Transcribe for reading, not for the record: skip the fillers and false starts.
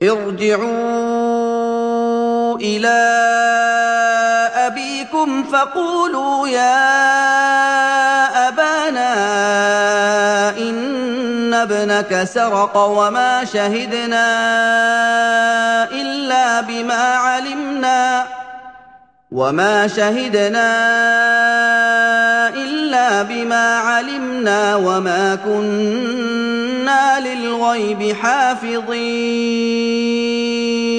ارْجِعُوا إِلَىٰ أَبِيكُمْ فَقُولُوا يَا أَبَانَا إِنَّ ابْنَكَ سَرَقَ وَمَا شَهِدْنَا إِلَّا بِمَا عَلِمْنَا وَمَا كُنَّا لِلْغَيْبِ حَافِظِينَ